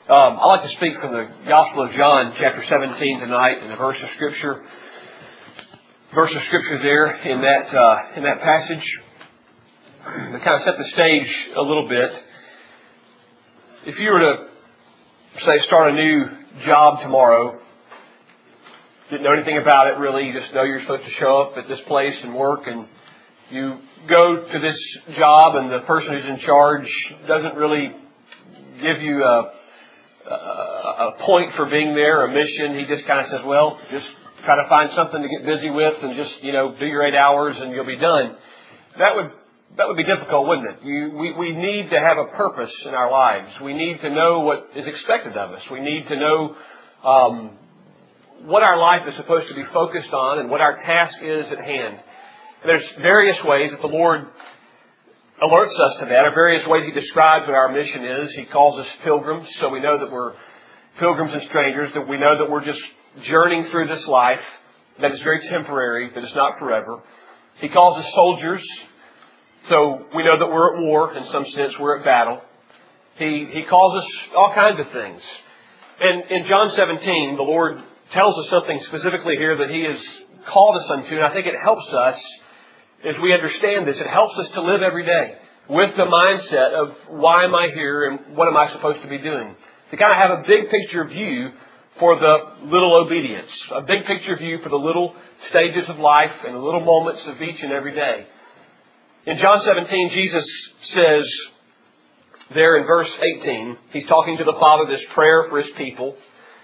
I'd like to speak from the Gospel of John, chapter 17 tonight, and a verse of Scripture there in that passage. To kind of set the stage a little bit. If you were to, say, start a new job tomorrow, didn't know anything about it really, you just know you're supposed to show up at this place and work, and you go to this job and the person who's in charge doesn't really give you a point for being there, a mission. He just kind of says, well, just try to find something to get busy with and just, do your 8 hours and you'll be done. That would be difficult, wouldn't it? We need to have a purpose in our lives. We need to know what is expected of us. We need to know what our life is supposed to be focused on and what our task is at hand. And there's various ways that the Lord alerts us to that, or various ways He describes what our mission is. He calls us pilgrims, so we know that we're pilgrims and strangers, that we know that we're just journeying through this life, that it's very temporary, that it's not forever. He calls us soldiers, so we know that we're at war. In some sense, we're at battle. He calls us all kinds of things. And in John 17, the Lord tells us something specifically here that He has called us unto, and I think it helps us as we understand this. It helps us to live every day with the mindset of why am I here and what am I supposed to be doing. To kind of have a big picture view for the little obedience, a big picture view for the little stages of life and the little moments of each and every day. In John 17, Jesus says there in verse 18, He's talking to the Father, this prayer for His people.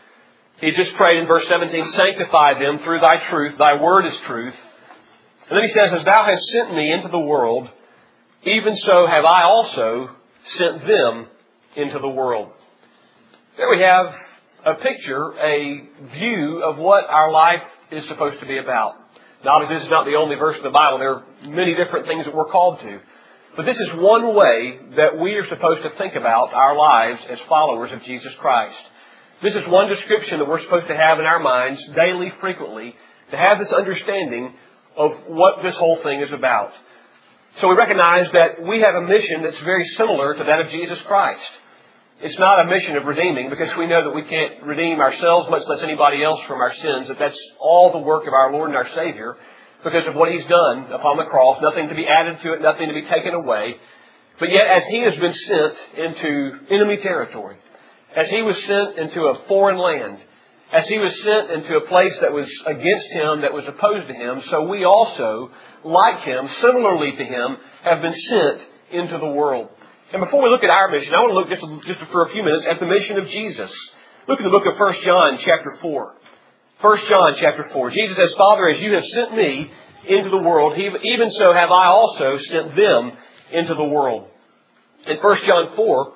He just prayed in verse 17, sanctify them through Thy truth. Thy word is truth. And then He says, as Thou hast sent Me into the world, even so have I also sent them into the world. There we have a picture, a view of what our life is supposed to be about. Now, obviously, this is not the only verse in the Bible. There are many different things that we're called to. But this is one way that we are supposed to think about our lives as followers of Jesus Christ. This is one description that we're supposed to have in our minds daily, frequently, to have this understanding of what this whole thing is about. So we recognize that we have a mission that's very similar to that of Jesus Christ. It's not a mission of redeeming, because we know that we can't redeem ourselves, much less anybody else, from our sins. That that's all the work of our Lord and our Savior because of what He's done upon the cross. Nothing to be added to it, nothing to be taken away. But yet, as He has been sent into enemy territory, as He was sent into a foreign land, as He was sent into a place that was against Him, that was opposed to Him, so we also, like Him, similarly to Him, have been sent into the world. And before we look at our mission, I want to look just for a few minutes at the mission of Jesus. Look at the book of 1 John chapter 4. 1 John chapter 4. Jesus says, Father, as You have sent Me into the world, even so have I also sent them into the world. In 1 John 4,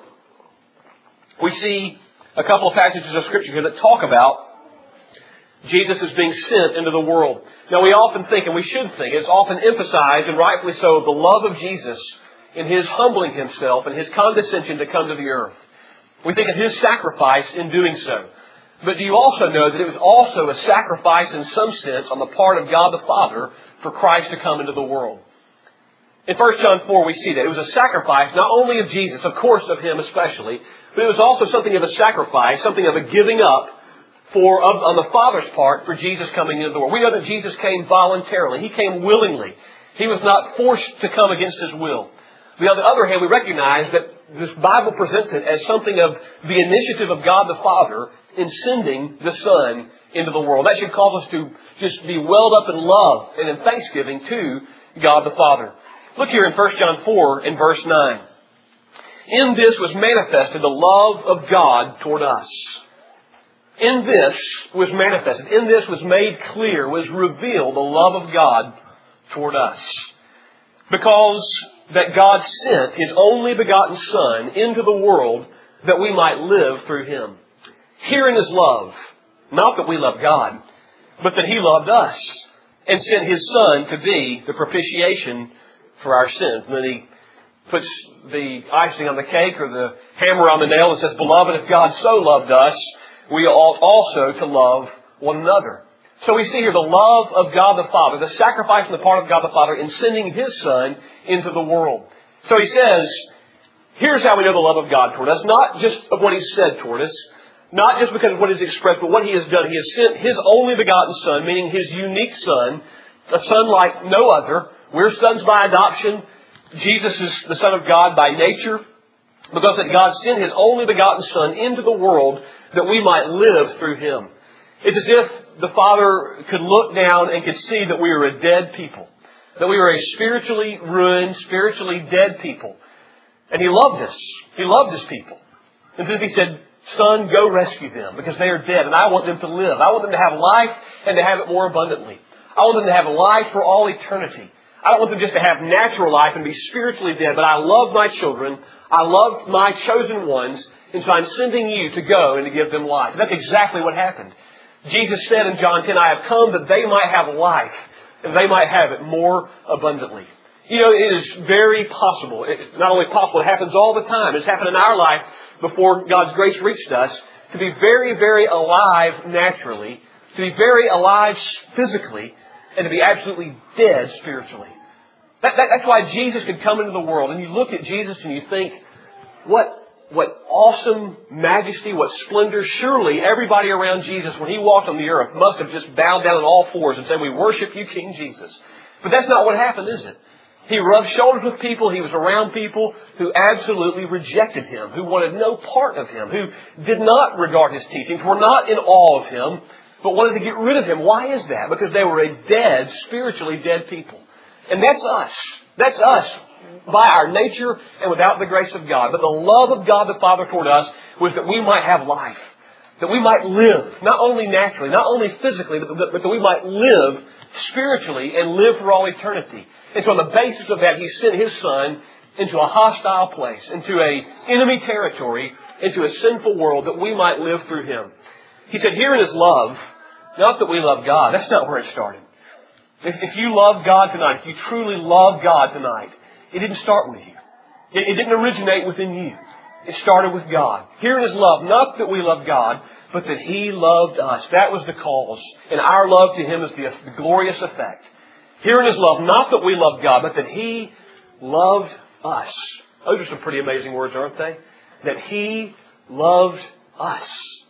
we see a couple of passages of Scripture here that talk about Jesus as being sent into the world. Now, we often think, and we should think, it's often emphasized, and rightfully so, the love of Jesus in His humbling Himself and His condescension to come to the earth. We think of His sacrifice in doing so. But do you also know that it was also a sacrifice in some sense on the part of God the Father for Christ to come into the world? In 1 John 4 we see that. It was a sacrifice not only of Jesus, of course of Him especially, but it was also something of a sacrifice, something of a giving up on the Father's part for Jesus coming into the world. We know that Jesus came voluntarily. He came willingly. He was not forced to come against His will. But on the other hand, we recognize that this Bible presents it as something of the initiative of God the Father in sending the Son into the world. That should cause us to just be welled up in love and in thanksgiving to God the Father. Look here in 1 John 4 in verse 9. In this was manifested the love of God toward us. In this was manifested. In this was made clear, was revealed the love of God toward us. Because that God sent His only begotten Son into the world that we might live through Him. Herein is love. Not that we love God, but that He loved us and sent His Son to be the propitiation for our sins. And then He puts the icing on the cake or the hammer on the nail and says, Beloved, if God so loved us, we ought also to love one another. So we see here the love of God the Father, the sacrifice on the part of God the Father in sending His Son into the world. So He says, Here's how we know the love of God toward us. Not just of what He's said toward us. Not just because of what He's expressed, but what He has done. He has sent His only begotten Son, meaning His unique Son, a Son like no other. We're sons by adoption. Jesus is the Son of God by nature. Because that God sent His only begotten Son into the world that we might live through Him. It's as if the Father could look down and could see that we are a dead people. That we are a spiritually ruined, spiritually dead people. And He loved us. He loved His people. And so He said, Son, go rescue them because they are dead and I want them to live. I want them to have life and to have it more abundantly. I want them to have life for all eternity. I don't want them just to have natural life and be spiritually dead, but I love my children. I love my chosen ones, and so I'm sending you to go and to give them life. And that's exactly what happened. Jesus said in John 10, I have come that they might have life, and they might have it more abundantly. You know, it is very possible. It's not only possible, it happens all the time. It's happened in our life before God's grace reached us, to be very, very alive naturally, to be very alive physically, and to be absolutely dead spiritually. That's why Jesus could come into the world. And you look at Jesus and you think, what awesome majesty, what splendor. Surely everybody around Jesus, when He walked on the earth, must have just bowed down on all fours and said, we worship you, King Jesus. But that's not what happened, is it? He rubbed shoulders with people. He was around people who absolutely rejected Him, who wanted no part of Him, who did not regard His teachings, were not in awe of Him, but wanted to get rid of Him. Why is that? Because they were a dead, spiritually dead people. And that's us. That's us by our nature and without the grace of God. But the love of God the Father toward us was that we might have life. That we might live, not only naturally, not only physically, but that we might live spiritually and live for all eternity. And so on the basis of that, He sent His Son into a hostile place, into an enemy territory, into a sinful world that we might live through Him. He said, herein is love, not that we love God. That's not where it started. If you love God tonight, if you truly love God tonight, it didn't start with you. It didn't originate within you. It started with God. Herein is love, not that we love God, but that He loved us. That was the cause. And our love to Him is the glorious effect. Herein is love, not that we love God, but that He loved us. Those are some pretty amazing words, aren't they? That He loved us.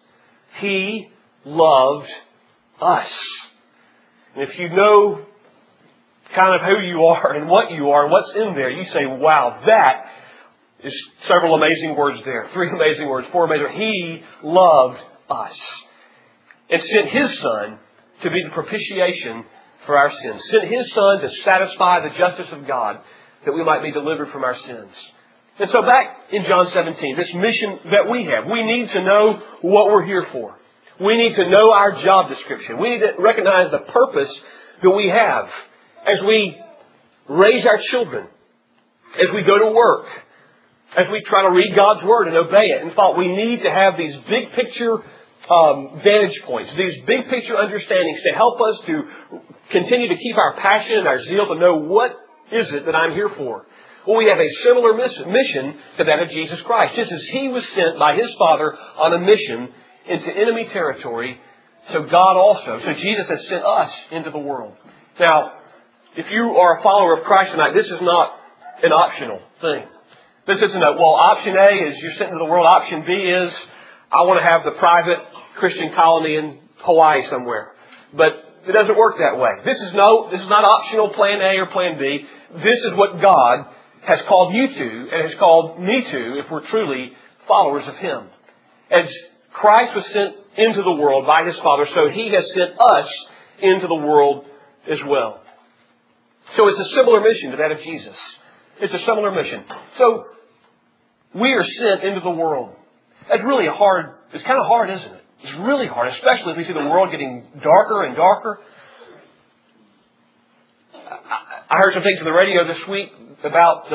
He loved us. And if you know kind of who you are and what you are and what's in there, you say, wow, that is several amazing words there. 3 amazing words, 4 amazing. He loved us and sent His Son to be the propitiation for our sins. Sent His Son to satisfy the justice of God that we might be delivered from our sins. And so back in John 17, this mission that we have, we need to know what we're here for. We need to know our job description. We need to recognize the purpose that we have as we raise our children, as we go to work, as we try to read God's Word and obey it. In fact, we need to have these big picture vantage points, these big picture understandings to help us to continue to keep our passion and our zeal to know what is it that I'm here for. Well, we have a similar mission to that of Jesus Christ. Just as He was sent by His Father on a mission into enemy territory, so God also, so Jesus has sent us into the world. Now, if you are a follower of Christ tonight, this is not an optional thing. This isn't option A is you're sent into the world. Option B is I want to have the private Christian colony in Hawaii somewhere. But it doesn't work that way. This is not optional plan A or plan B. This is what God has called you to and has called me to if we're truly followers of Him. As Christ was sent into the world by His Father, so He has sent us into the world as well. So it's a similar mission to that of Jesus. It's a similar mission. So we are sent into the world. That's really it's kind of hard, isn't it? It's really hard, especially if we see the world getting darker and darker. I heard some things on the radio this week about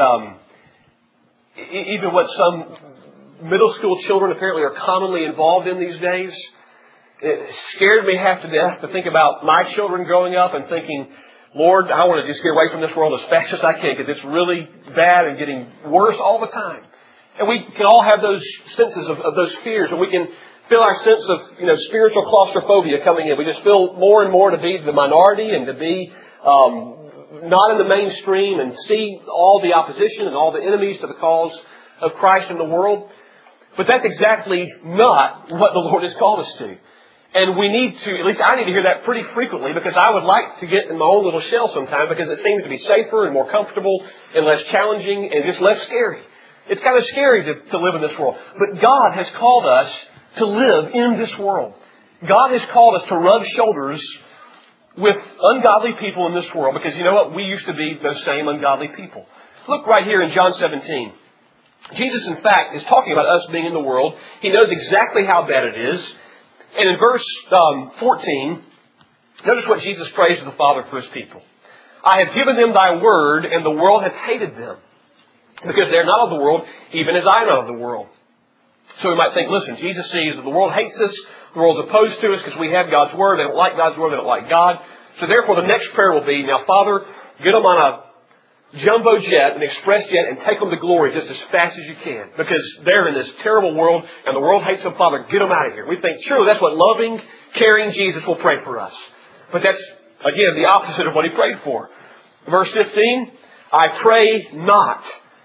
even what some middle school children apparently are commonly involved in these days. It scared me half to death to think about my children growing up and thinking, Lord, I want to just get away from this world as fast as I can because it's really bad and getting worse all the time. And we can all have those senses of those fears, and we can feel our sense of spiritual claustrophobia coming in. We just feel more and more to be the minority and to be not in the mainstream and see all the opposition and all the enemies to the cause of Christ in the world. But that's exactly not what the Lord has called us to. And we need to, at least I need to hear that pretty frequently, because I would like to get in my own little shell sometime, because it seems to be safer and more comfortable and less challenging and just less scary. It's kind of scary to live in this world. But God has called us to live in this world. God has called us to rub shoulders with ungodly people in this world, because you know what? We used to be those same ungodly people. Look right here in John 17. Jesus, in fact, is talking about us being in the world. He knows exactly how bad it is. And in verse 14, notice what Jesus prays to the Father for His people. I have given them Thy word, and the world hath hated them, because they are not of the world, even as I am not of the world. So we might think, listen, Jesus sees that the world hates us, the world's opposed to us because we have God's word. They don't like God's word, they don't like God. So therefore the next prayer will be, now Father, get them on a jumbo jet, an express jet, and take them to glory just as fast as you can. Because they're in this terrible world, and the world hates them. Father, get them out of here. We think, surely that's what loving, caring Jesus will pray for us. But that's, again, the opposite of what He prayed for. Verse 15, I pray not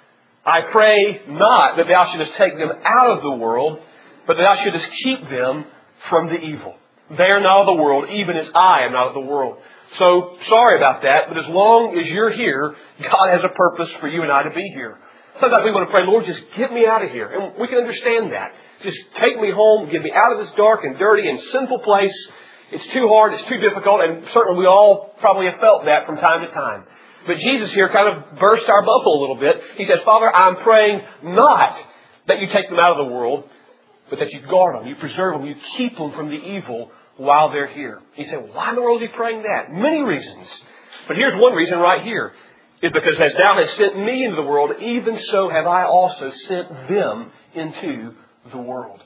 that Thou shouldest take them out of the world, but that Thou shouldest keep them from the evil. They are not of the world, even as I am not of the world. So, sorry about that, but as long as you're here, God has a purpose for you and I to be here. Sometimes we want to pray, Lord, just get me out of here. And we can understand that. Just take me home, get me out of this dark and dirty and sinful place. It's too hard, it's too difficult, and certainly we all probably have felt that from time to time. But Jesus here kind of burst our bubble a little bit. He says, Father, I'm praying not that you take them out of the world, but that you guard them, you preserve them, you keep them from the evil while they're here. He said, why in the world is He praying that? Many reasons. But here's one reason right here. Is because as Thou hast sent me into the world, even so have I also sent them into the world.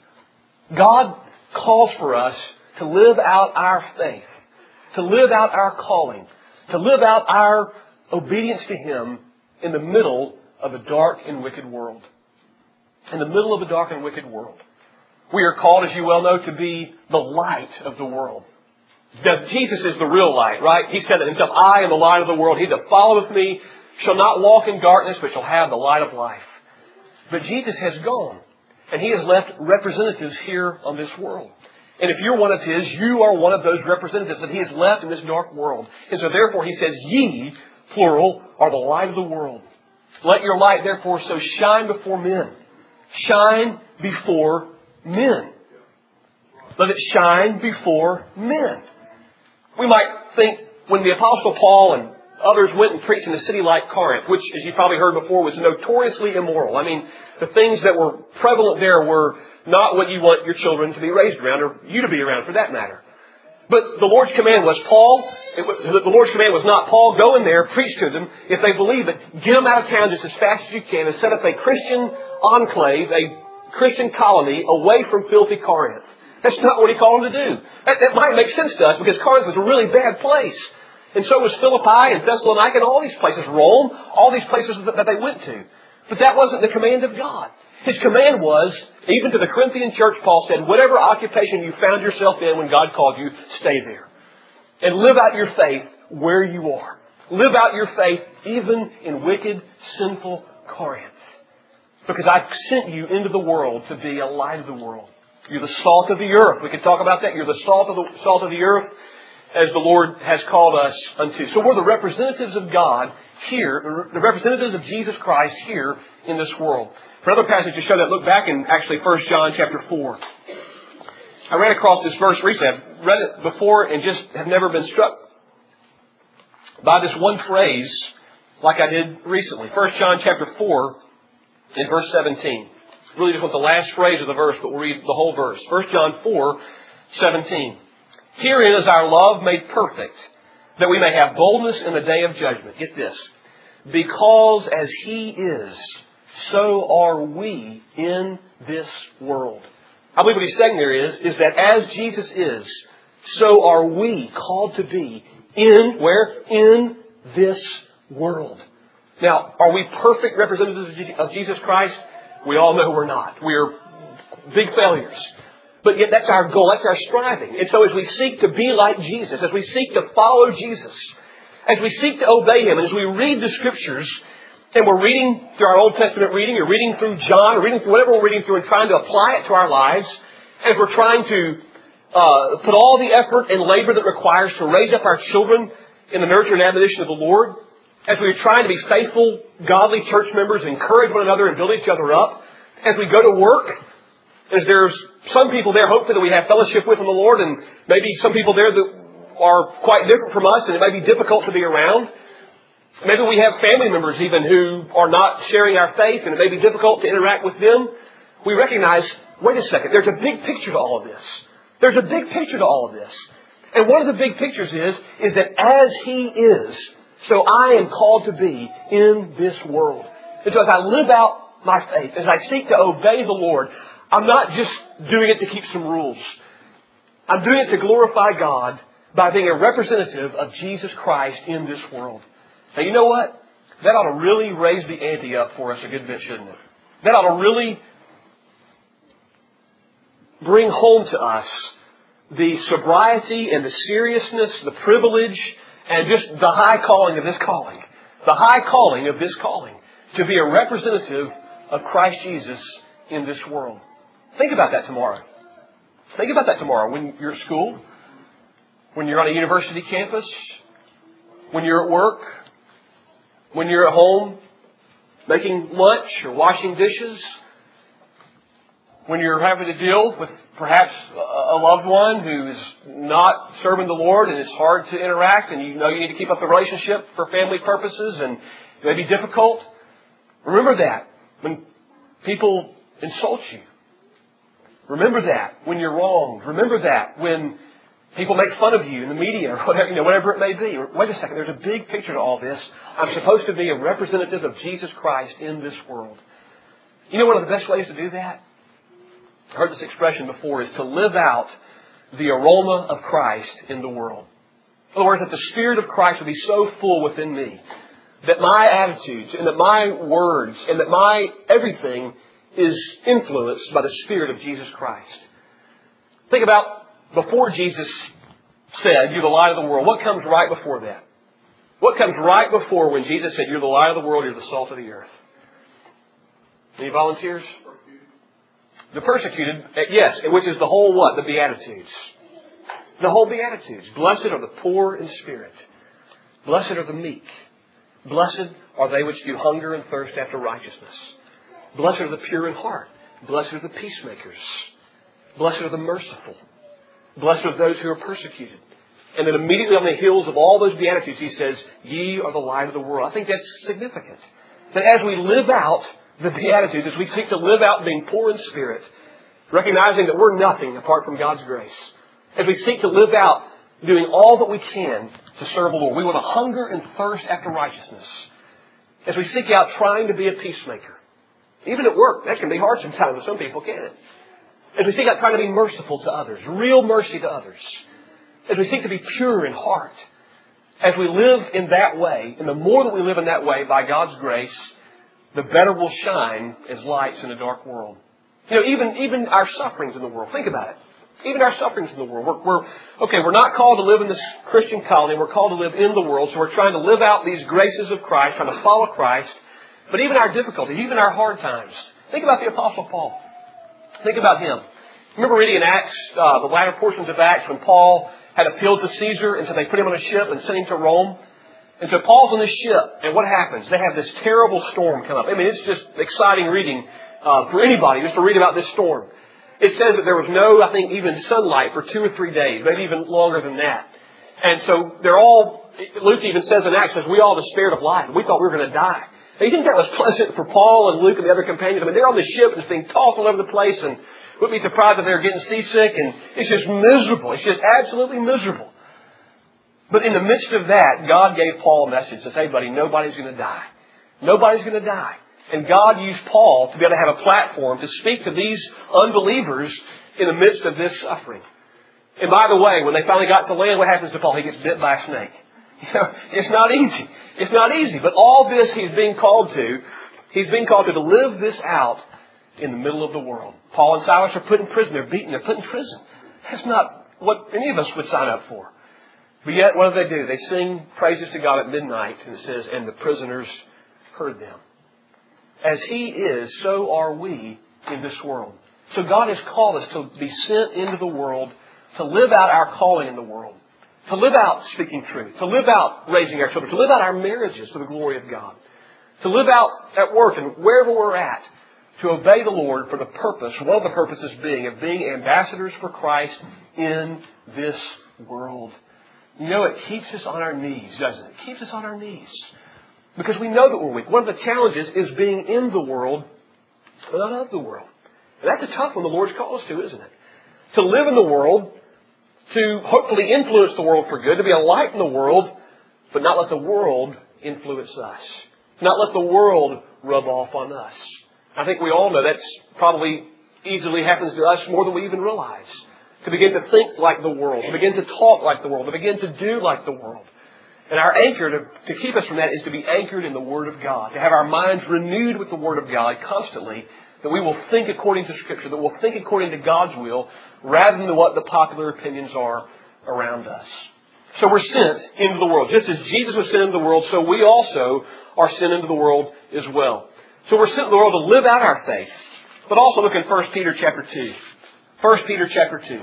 God calls for us to live out our faith, to live out our calling, to live out our obedience to Him in the middle of a dark and wicked world. In the middle of a dark and wicked world. We are called, as you well know, to be the light of the world. Jesus is the real light, right? He said it Himself, I am the light of the world. He that followeth me shall not walk in darkness, but shall have the light of life. But Jesus has gone, and He has left representatives here on this world. And if you're one of His, you are one of those representatives that He has left in this dark world. And so therefore He says, ye, plural, are the light of the world. Let your light therefore so shine before men. Shine before men. Let it shine before men. We might think when the Apostle Paul and others went and preached in a city like Corinth, which, as you probably heard before, was notoriously immoral. I mean, the things that were prevalent there were not what you want your children to be raised around, or you to be around for that matter. But the Lord's command was, the Lord's command was not, Paul, go in there, preach to them. If they believe it, get them out of town just as fast as you can and set up a Christian enclave, a Christian colony away from filthy Corinth. That's not what He called them to do. That might make sense to us because Corinth was a really bad place. And so was Philippi and Thessalonica and all these places, Rome, all these places that they went to. But that wasn't the command of God. His command was, even to the Corinthian church, Paul said, whatever occupation you found yourself in when God called you, stay there. And live out your faith where you are. Live out your faith even in wicked, sinful Corinth. Because I sent you into the world to be a light of the world. You're the salt of the earth. We could talk about that. You're the salt of the earth, as the Lord has called us unto. So we're the representatives of God here, the representatives of Jesus Christ here in this world. For another passage to show that, look back in actually 1 John chapter 4. I ran across this verse recently. I've read it before and just have never been struck by this one phrase like I did recently. 1 John chapter 4 in verse 17. Really just want the last phrase of the verse, but we'll read the whole verse. 1 John 4, 17. Herein is our love made perfect, that we may have boldness in the day of judgment. Get this. Because as He is, so are we in this world. I believe what he's saying there is that as Jesus is, so are we called to be in, where? In this world. Now, are we perfect representatives of Jesus Christ? We all know we're not. We're big failures. But yet that's our goal. That's our striving. And so as we seek to be like Jesus, as we seek to follow Jesus, as we seek to obey Him, and as we read the Scriptures, and we're reading through our Old Testament reading, or reading through John, or reading through whatever we're reading through and trying to apply it to our lives, and if we're trying to put all the effort and labor that requires to raise up our children in the nurture and admonition of the Lord, as we're trying to be faithful, godly church members, encourage one another and build each other up, as we go to work, as there's some people there, hopefully, that we have fellowship with in the Lord, and maybe some people there that are quite different from us, and it may be difficult to be around. Maybe we have family members even who are not sharing our faith, and it may be difficult to interact with them. We recognize, wait a second, there's a big picture to all of this. There's a big picture to all of this. And one of the big pictures is that as He is, so I am called to be in this world. And so as I live out my faith, as I seek to obey the Lord, I'm not just doing it to keep some rules. I'm doing it to glorify God by being a representative of Jesus Christ in this world. Now, you know what? That ought to really raise the ante up for us a good bit, shouldn't it? That ought to really bring home to us the sobriety and the seriousness, the privilege, and just the high calling of this calling. The high calling of this calling to be a representative of Christ Jesus in this world. Think about that tomorrow. Think about that tomorrow when you're at school, when you're on a university campus, when you're at work, when you're at home making lunch or washing dishes, when you're having to deal with perhaps a loved one who is not serving the Lord and it's hard to interact and you know you need to keep up the relationship for family purposes and it may be difficult. Remember that when people insult you. Remember that when you're wronged. Remember that when people make fun of you in the media or whatever it may be. Wait a second, there's a big picture to all this. I'm supposed to be a representative of Jesus Christ in this world. You know one of the best ways to do that? I heard this expression before, is to live out the aroma of Christ in the world. In other words, that the Spirit of Christ will be so full within me that my attitudes and that my words and that my everything is influenced by the Spirit of Jesus Christ. Think about before Jesus said, "You're the light of the world." What comes right before that? What comes right before when Jesus said, "You're the light of the world, you're the salt of the earth"? Any volunteers? The persecuted, yes, which is the whole what? The Beatitudes. The whole Beatitudes. Blessed are the poor in spirit. Blessed are the meek. Blessed are they which do hunger and thirst after righteousness. Blessed are the pure in heart. Blessed are the peacemakers. Blessed are the merciful. Blessed are those who are persecuted. And then immediately on the heels of all those Beatitudes, He says, "Ye are the light of the world." I think that's significant. That as we live out the Beatitudes, as we seek to live out being poor in spirit, recognizing that we're nothing apart from God's grace, as we seek to live out doing all that we can to serve the Lord, we want to hunger and thirst after righteousness. As we seek out trying to be a peacemaker, even at work, that can be hard sometimes with some people, can't it? As we seek out trying to be merciful to others, real mercy to others, as we seek to be pure in heart, as we live in that way, and the more that we live in that way by God's grace, the better we'll shine as lights in a dark world. Even our sufferings in the world. Think about it. Even our sufferings in the world. We're not called to live in this Christian colony. We're called to live in the world. So we're trying to live out these graces of Christ, trying to follow Christ. But even our difficulties, even our hard times. Think about the Apostle Paul. Think about him. Remember reading in Acts, the latter portions of Acts, when Paul had appealed to Caesar, and so they put him on a ship and sent him to Rome. And so Paul's on this ship, and what happens? They have this terrible storm come up. I mean, it's just exciting reading for anybody just to read about this storm. It says that there was no, I think, even sunlight for 2 or 3 days, maybe even longer than that. And so Luke even says in Acts, we all despaired of life. We thought we were going to die. Now, you think that was pleasant for Paul and Luke and the other companions? I mean, they're on the ship and it's being tossed all over the place, and wouldn't be surprised if they were getting seasick, and it's just miserable. It's just absolutely miserable. But in the midst of that, God gave Paul a message that says, "Hey, buddy, nobody's going to die. Nobody's going to die." And God used Paul to be able to have a platform to speak to these unbelievers in the midst of this suffering. And by the way, when they finally got to land, what happens to Paul? He gets bit by a snake. It's not easy. It's not easy. But all this he's being called to live this out in the middle of the world. Paul and Silas are put in prison. They're beaten. They're put in prison. That's not what any of us would sign up for. But yet, what do? They sing praises to God at midnight, and it says, "And the prisoners heard them. As He is, so are we in this world. So God has called us to be sent into the world, to live out our calling in the world, to live out speaking truth, to live out raising our children, to live out our marriages to the glory of God, to live out at work and wherever we're at, to obey the Lord for the purpose, one of the purposes being ambassadors for Christ in this world. You know, it keeps us on our knees, doesn't it? It keeps us on our knees. Because we know that we're weak. One of the challenges is being in the world, but not of the world. And that's a tough one the Lord's called us to, isn't it? To live in the world, to hopefully influence the world for good, to be a light in the world, but not let the world influence us. Not let the world rub off on us. I think we all know that's probably easily happens to us more than we even realize. To begin to think like the world, to begin to talk like the world, to begin to do like the world. And our anchor to keep us from that is to be anchored in the Word of God. To have our minds renewed with the Word of God constantly. That we will think according to Scripture. That we'll think according to God's will rather than what the popular opinions are around us. So we're sent into the world. Just as Jesus was sent into the world, so we also are sent into the world as well. So we're sent into the world to live out our faith. But also look in 1 Peter chapter 2. 1 Peter chapter 2.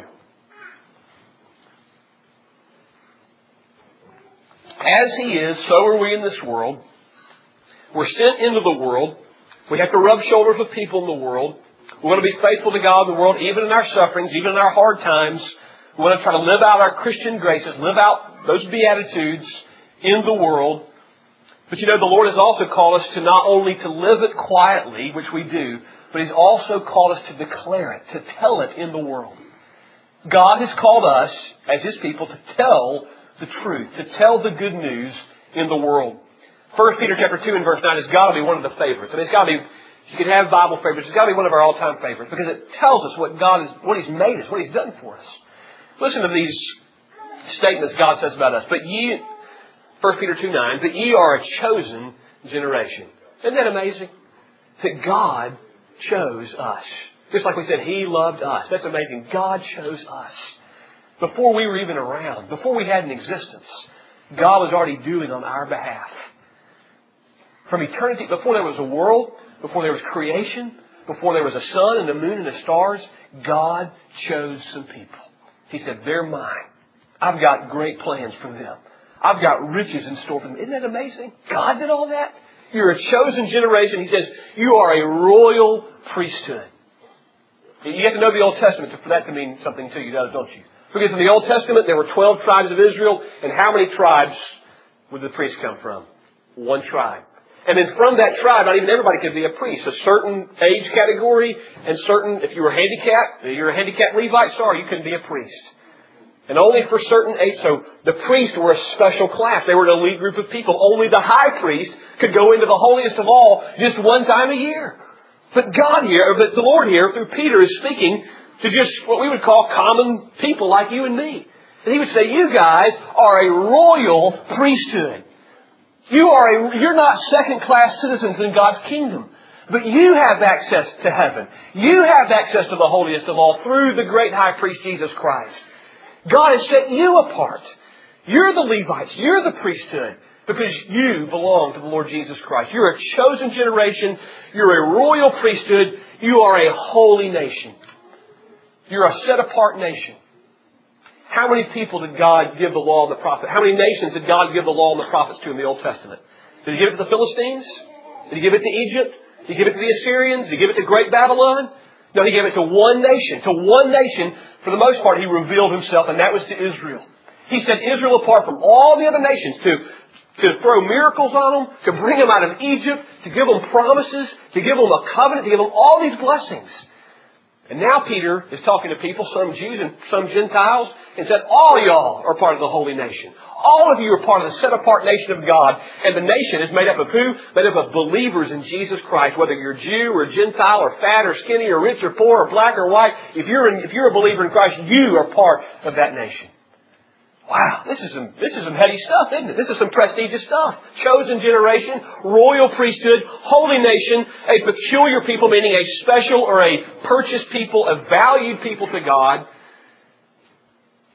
As He is, so are we in this world. We're sent into the world. We have to rub shoulders with people in the world. We want to be faithful to God in the world, even in our sufferings, even in our hard times. We want to try to live out our Christian graces, live out those Beatitudes in the world. But you know, the Lord has also called us to not only to live it quietly, which we do, but He's also called us to declare it, to tell it in the world. God has called us, as His people, to tell the truth, to tell the good news in the world. 1 Peter chapter 2 and verse 9 has got to be one of the favorites. I mean, it's got to be, you could have Bible favorites, it's got to be one of our all-time favorites because it tells us what He's made us, what He's done for us. Listen to these statements God says about us. But ye, 1 Peter 2:9, but ye are a chosen generation. Isn't that amazing? That God chose us. Just like we said, He loved us. That's amazing. God chose us. Before we were even around, before we had an existence, God was already doing on our behalf. From eternity, before there was a world, before there was creation, before there was a sun and a moon and the stars, God chose some people. He said, they're mine. I've got great plans for them. I've got riches in store for them. Isn't that amazing? God did all that. You're a chosen generation. He says, you are a royal priesthood. You have to know the Old Testament for that to mean something to you, don't you? Because in the Old Testament, there were 12 tribes of Israel. And how many tribes would the priest come from? One tribe. And then from that tribe, not even everybody could be a priest. A certain age category and certain, if you were handicapped, you're a handicapped Levite, sorry, you couldn't be a priest. And only for certain age. So the priests were a special class. They were an elite group of people. Only the high priest could go into the holiest of all just one time a year. But the Lord here, through Peter, is speaking to just what we would call common people like you and me. And He would say, you guys are a royal priesthood. You're not second-class citizens in God's kingdom. But you have access to heaven. You have access to the holiest of all through the great high priest Jesus Christ. God has set you apart. You're the Levites. You're the priesthood. Because you belong to the Lord Jesus Christ. You're a chosen generation. You're a royal priesthood. You are a holy nation. You're a set-apart nation. How many people did God give the law and the prophets? How many nations did God give the law and the prophets to in the Old Testament? Did He give it to the Philistines? Did He give it to Egypt? Did He give it to the Assyrians? Did He give it to Great Babylon? No, He gave it to one nation. To one nation, for the most part, He revealed Himself, and that was to Israel. He set Israel apart from all the other nations to throw miracles on them, to bring them out of Egypt, to give them promises, to give them a covenant, to give them all these blessings. And now Peter is talking to people, some Jews and some Gentiles, and said, all y'all are part of the holy nation. All of you are part of the set-apart nation of God. And the nation is made up of who? Made up of believers in Jesus Christ. Whether you're Jew or Gentile or fat or skinny or rich or poor or black or white, if you're a believer in Christ, you are part of that nation. Wow, this is some heady stuff, isn't it? This is some prestigious stuff. Chosen generation, royal priesthood, holy nation, a peculiar people, meaning a special or a purchased people, a valued people to God.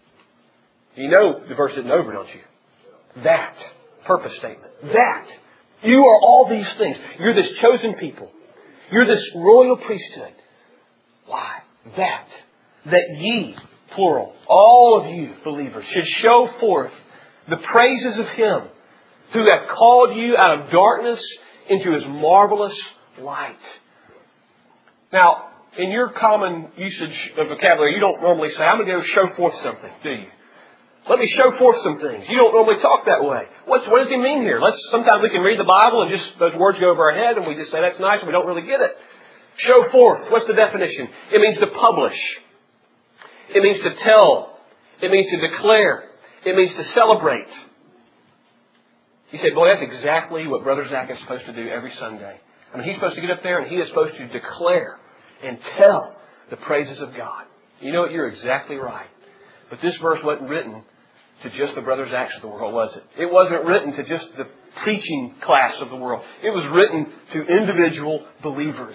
You know the verse isn't over, don't you? That purpose statement. That You are all these things. You're this chosen people. You're this royal priesthood. Why? That ye, plural, all of you believers, should show forth the praises of Him who hath called you out of darkness into His marvelous light. Now, in your common usage of vocabulary, you don't normally say, I'm going to go show forth something, do you? Let me show forth some things. You don't normally talk that way. What does He mean here? Sometimes we can read the Bible and just those words go over our head and we just say, that's nice, and we don't really get it. Show forth. What's the definition? It means to publish. It means to tell. It means to declare. It means to celebrate. You say, boy, that's exactly what Brother Zach is supposed to do every Sunday. I mean, he's supposed to get up there and he is supposed to declare and tell the praises of God. You know what? You're exactly right. But this verse wasn't written to just the Brother Zacks of the world, was it? It wasn't written to just the preaching class of the world. It was written to individual believers.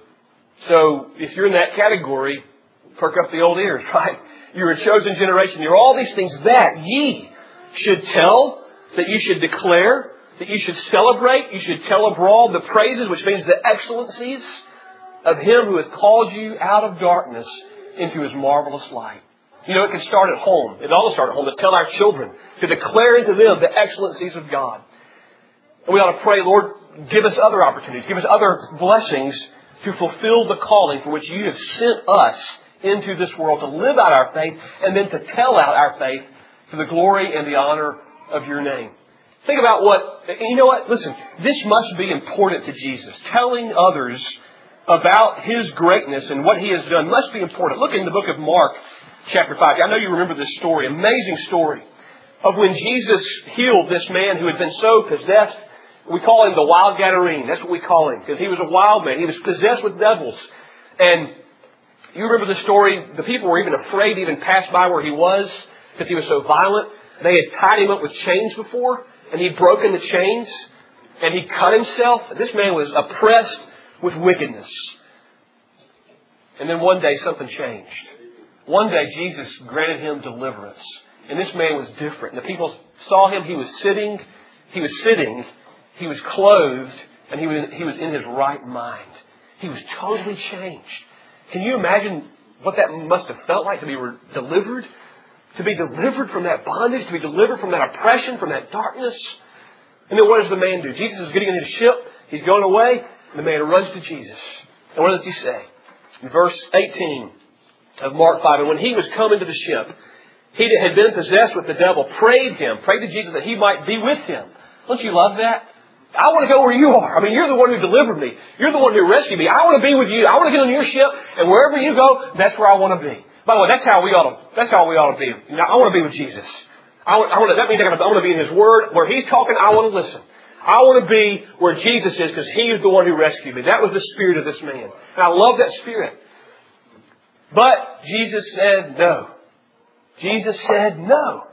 So if you're in that category, perk up the old ears, right? You're a chosen generation. You're all these things that ye should tell, that you should declare, that you should celebrate, you should tell abroad the praises, which means the excellencies of Him who hath called you out of darkness into His marvelous light. You know, it can start at home. It all start at home, to tell our children, to declare into them the excellencies of God. And we ought to pray, Lord, give us other opportunities, give us other blessings to fulfill the calling for which you have sent us into this world, to live out our faith and then to tell out our faith for the glory and the honor of your name. Think about you know what? Listen, this must be important to Jesus. Telling others about His greatness and what He has done must be important. Look in the book of Mark, chapter 5. I know you remember this story, amazing story of when Jesus healed this man who had been so possessed. We call him the wild Gadarene. That's what we call him, because he was a wild man. He was possessed with devils. And you remember the story. The people were even afraid to even pass by where he was because he was so violent. They had tied him up with chains before, and he'd broken the chains, and he cut himself. This man was oppressed with wickedness. And then one day something changed. One day Jesus granted him deliverance. And this man was different. And the people saw him. He was sitting. He was clothed. And he was in his right mind. He was totally changed. Can you imagine what that must have felt like to be delivered? To be delivered from that bondage. To be delivered from that oppression, from that darkness. And then what does the man do? Jesus is getting into the ship. He's going away. And the man runs to Jesus. And what does he say? In verse 18 of Mark 5, and when he was come into the ship, he that had been possessed with the devil prayed to Jesus that he might be with him. Don't you love that? I want to go where you are. I mean, you're the one who delivered me. You're the one who rescued me. I want to be with you. I want to get on your ship, and wherever you go, that's where I want to be. By the way, that's how we ought to be. Now, I want to be with Jesus. That means I want to be in His Word. Where He's talking, I want to listen. I want to be where Jesus is because He is the one who rescued me. That was the spirit of this man. And I love that spirit. But Jesus said no. Jesus said no.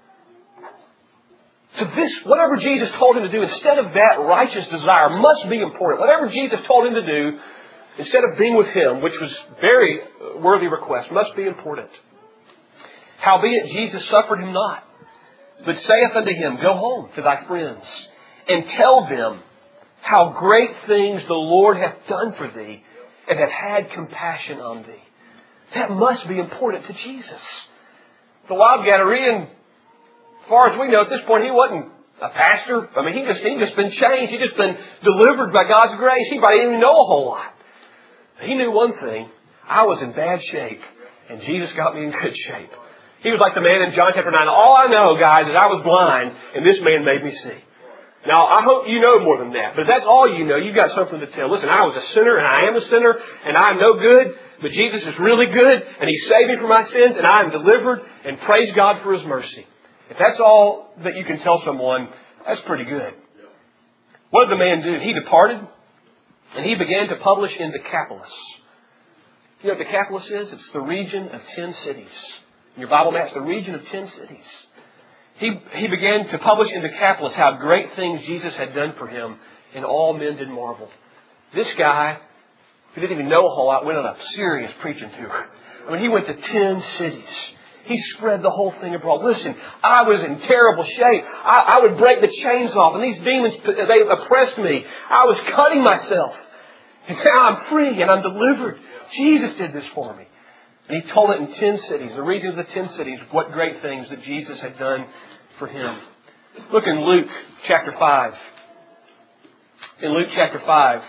So whatever Jesus told him to do, instead of that righteous desire, must be important. Whatever Jesus told him to do, instead of being with Him, which was very worthy request, must be important. Howbeit Jesus suffered him not, but saith unto him, Go home to thy friends, and tell them how great things the Lord hath done for thee, and hath had compassion on thee. That must be important to Jesus. The wild Gadarene, as far as we know at this point, he wasn't a pastor. I mean, he'd just been changed. He'd just been delivered by God's grace. He probably didn't even know a whole lot. He knew one thing. I was in bad shape, and Jesus got me in good shape. He was like the man in John chapter 9. All I know, guys, is I was blind, and this man made me see. Now, I hope you know more than that. But if that's all you know, you've got something to tell. Listen, I was a sinner, and I am a sinner, and I'm no good. But Jesus is really good, and He saved me from my sins, and I am delivered, and praise God for His mercy. If that's all that you can tell someone, that's pretty good. What did the man do? He departed, and he began to publish in Decapolis. You know what Decapolis is? It's the region of 10 cities. In your Bible map, it's the region of 10 cities. He began to publish in Decapolis how great things Jesus had done for him, and all men did marvel. This guy, who didn't even know a whole lot, went on a serious preaching tour. I mean, he went to 10 cities. He spread the whole thing abroad. Listen, I was in terrible shape. I would break the chains off, and these demons, they oppressed me. I was cutting myself. And now I'm free and I'm delivered. Jesus did this for me. And He told it in 10 cities, the region of the 10 cities, what great things that Jesus had done for him. Look in Luke chapter 5. In Luke chapter 5,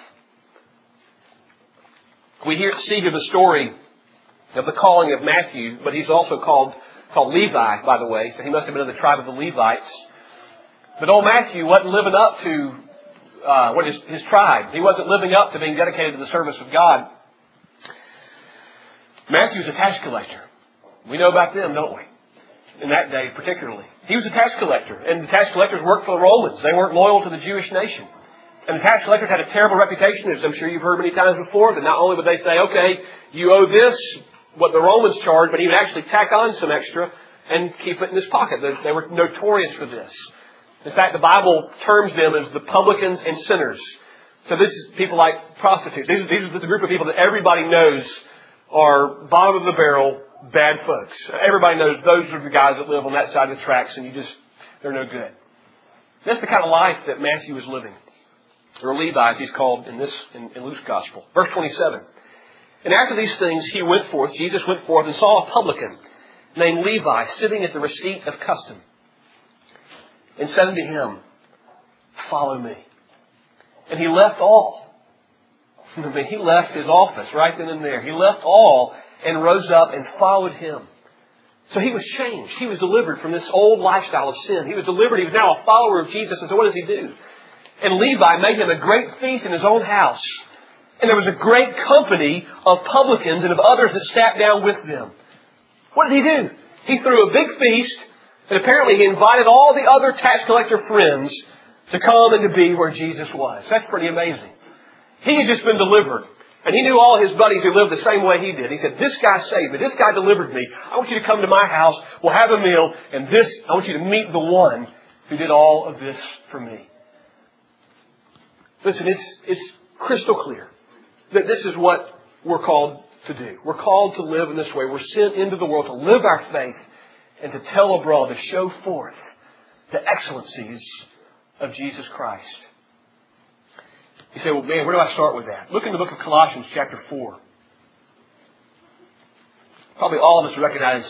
we see here the story of the calling of Matthew, but he's also called Levi, by the way, so he must have been in the tribe of the Levites. But old Matthew wasn't living up to his tribe. He wasn't living up to being dedicated to the service of God. Matthew's a tax collector. We know about them, don't we? In that day particularly. He was a tax collector, and the tax collectors worked for the Romans. They weren't loyal to the Jewish nation. And the tax collectors had a terrible reputation, as I'm sure you've heard many times before, that not only would they say, okay, you owe this, what the Romans charged, but he would actually tack on some extra and keep it in his pocket. They were notorious for this. In fact, the Bible terms them as the publicans and sinners. So this is people like prostitutes. This is a group of people that everybody knows are bottom of the barrel, bad folks. Everybody knows those are the guys that live on that side of the tracks, and they're no good. That's the kind of life that Matthew was living. Or Levi, as he's called in Luke's Gospel. Verse 27. And after these things, Jesus went forth and saw a publican named Levi sitting at the receipt of custom, and said unto him, follow me. And he left all. He left his office right then and there. He left all and rose up and followed him. So he was changed. He was delivered from this old lifestyle of sin. He was delivered. He was now a follower of Jesus. And so what does he do? And Levi made him a great feast in his own house. And there was a great company of publicans and of others that sat down with them. What did he do? He threw a big feast, and apparently he invited all the other tax collector friends to come and to be where Jesus was. That's pretty amazing. He had just been delivered. And he knew all his buddies who lived the same way he did. He said, this guy saved me. This guy delivered me. I want you to come to my house. We'll have a meal. And I want you to meet the one who did all of this for me. Listen, it's crystal clear that this is what we're called to do. We're called to live in this way. We're sent into the world to live our faith and to tell abroad, to show forth the excellencies of Jesus Christ. You say, well, man, where do I start with that? Look in the book of Colossians chapter 4. Probably all of us recognize,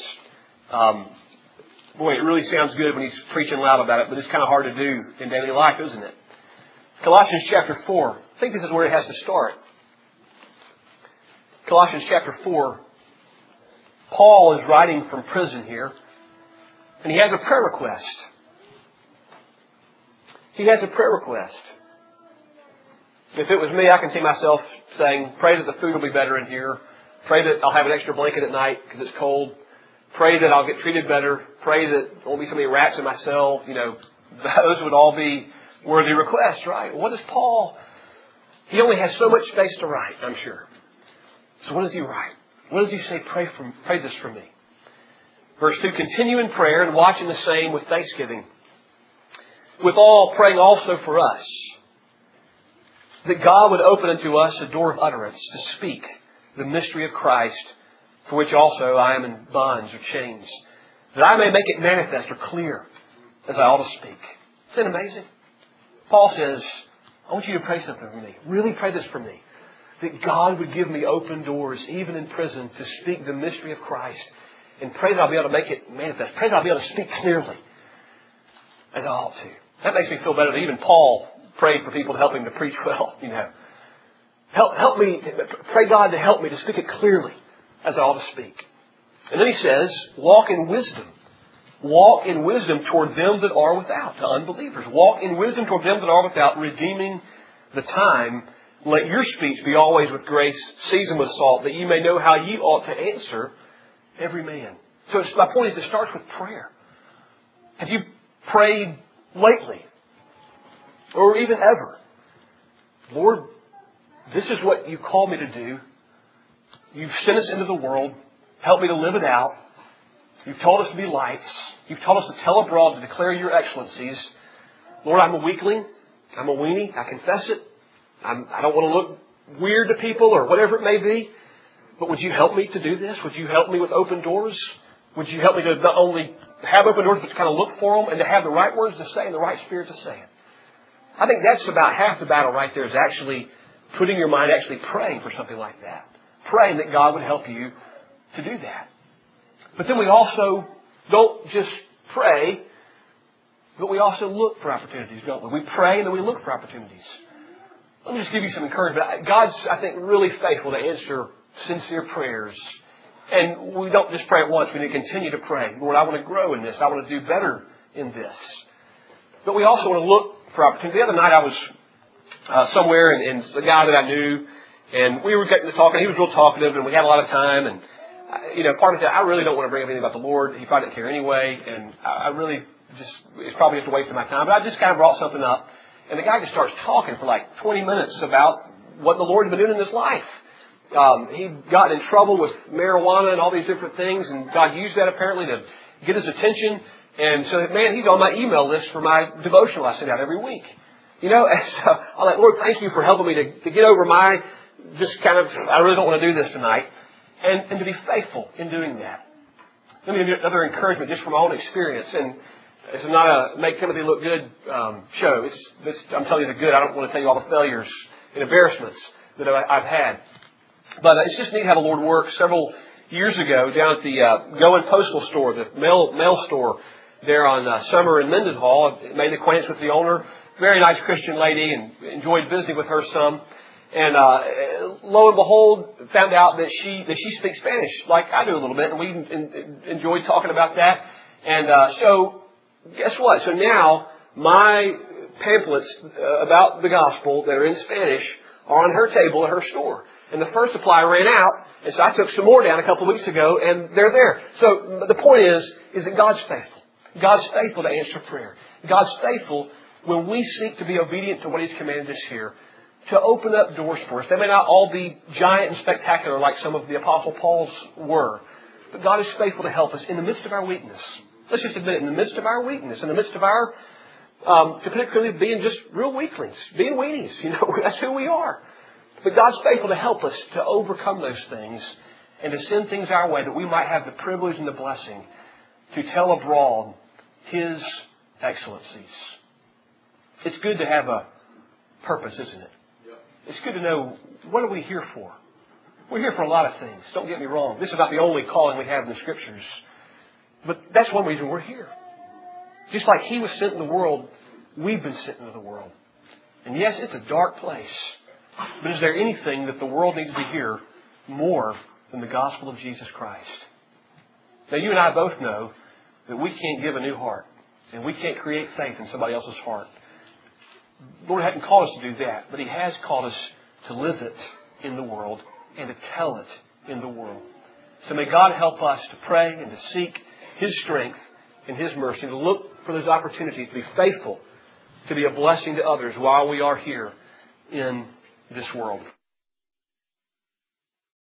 boy, it really sounds good when he's preaching loud about it, but it's kind of hard to do in daily life, isn't it? Colossians chapter 4. I think this is where it has to start. Colossians chapter 4. Paul is writing from prison here, and he has a prayer request. He has a prayer request. If it was me, I can see myself saying, pray that the food will be better in here. Pray that I'll have an extra blanket at night because it's cold. Pray that I'll get treated better. Pray that there won't be so many rats in my cell. You know, those would all be worthy requests, right? What does Paul? He only has so much space to write, I'm sure. So what does he write? What does he say? Pray this for me. Verse 2, continue in prayer and watching the same with thanksgiving. With all praying also for us, that God would open unto us a door of utterance to speak the mystery of Christ, for which also I am in bonds or chains, that I may make it manifest or clear as I ought to speak. Isn't it amazing? Paul says, I want you to pray something for me. Really pray this for me. That God would give me open doors, even in prison, to speak the mystery of Christ. And pray that I'll be able to make it manifest. Pray that I'll be able to speak clearly as I ought to. That makes me feel better that even Paul prayed for people to help him to preach well, you know. Help me, pray God to help me to speak it clearly as I ought to speak. And then he says, walk in wisdom. Walk in wisdom toward them that are without, to unbelievers. Walk in wisdom toward them that are without, redeeming the time. Let your speech be always with grace, seasoned with salt, that you may know how ye ought to answer every man. So my point is, it starts with prayer. Have you prayed lately? Or even ever? Lord, this is what you called me to do. You've sent us into the world. Help me to live it out. You've told us to be lights. You've told us to tell abroad, to declare your excellencies. Lord, I'm a weakling. I'm a weenie. I confess it. I don't want to look weird to people or whatever it may be. But would you help me to do this? Would you help me with open doors? Would you help me to not only have open doors, but to kind of look for them and to have the right words to say and the right spirit to say it? I think that's about half the battle right there, is actually putting your mind, actually praying for something like that. Praying that God would help you to do that. But then we also don't just pray, but we also look for opportunities, don't we? We pray and then we look for opportunities. Let me just give you some encouragement. God's, I think, really faithful to answer sincere prayers. And we don't just pray at once. We need to continue to pray. Lord, I want to grow in this. I want to do better in this. But we also want to look for opportunity. The other night I was somewhere and the guy that I knew, and we were getting to talking. He was real talkative and we had a lot of time. And, part of me said, I really don't want to bring up anything about the Lord. He probably didn't care anyway. And I really it's probably just a waste of my time. But I just kind of brought something up. And the guy just starts talking for like 20 minutes about what the Lord had been doing in his life. He'd gotten in trouble with marijuana and all these different things, and God used that apparently to get his attention. And so, man, he's on my email list for my devotional I send out every week. And so I'm like, Lord, thank you for helping me to get over my I really don't want to do this tonight. And to be faithful in doing that. Let me give you another encouragement just from my own experience. And this is not a make Timothy look good show. I'm telling you the good. I don't want to tell you all the failures and embarrassments that I've had. But it's just neat how the Lord works. Several years ago, down at the Goen Postal Store, the mail store there on Summer and Mendenhall, I made acquaintance with the owner. Very nice Christian lady, and enjoyed visiting with her some. And lo and behold, found out that she speaks Spanish like I do a little bit, and we enjoyed talking about that. And so, guess what? So now my pamphlets about the gospel that are in Spanish are on her table at her store. And the first supply ran out, and so I took some more down a couple of weeks ago, and they're there. So the point is that God's faithful. God's faithful to answer prayer. God's faithful when we seek to be obedient to what He's commanded us here, to open up doors for us. They may not all be giant and spectacular like some of the Apostle Paul's were, but God is faithful to help us in the midst of our weakness. Let's just admit it, in the midst of our weakness, in the midst of our, particularly being just real weaklings, being weenies. That's who we are. But God's faithful to help us to overcome those things and to send things our way that we might have the privilege and the blessing to tell abroad His excellencies. It's good to have a purpose, isn't it? It's good to know, what are we here for? We're here for a lot of things. Don't get me wrong. This is not the only calling we have in the Scriptures. But that's one reason we're here. Just like He was sent in the world, we've been sent into the world. And yes, it's a dark place. But is there anything that the world needs to hear more than the gospel of Jesus Christ? Now, you and I both know that we can't give a new heart. And we can't create faith in somebody else's heart. The Lord hadn't called us to do that. But He has called us to live it in the world and to tell it in the world. So may God help us to pray and to seek His strength and His mercy, to look for those opportunities to be faithful, to be a blessing to others while we are here in this world.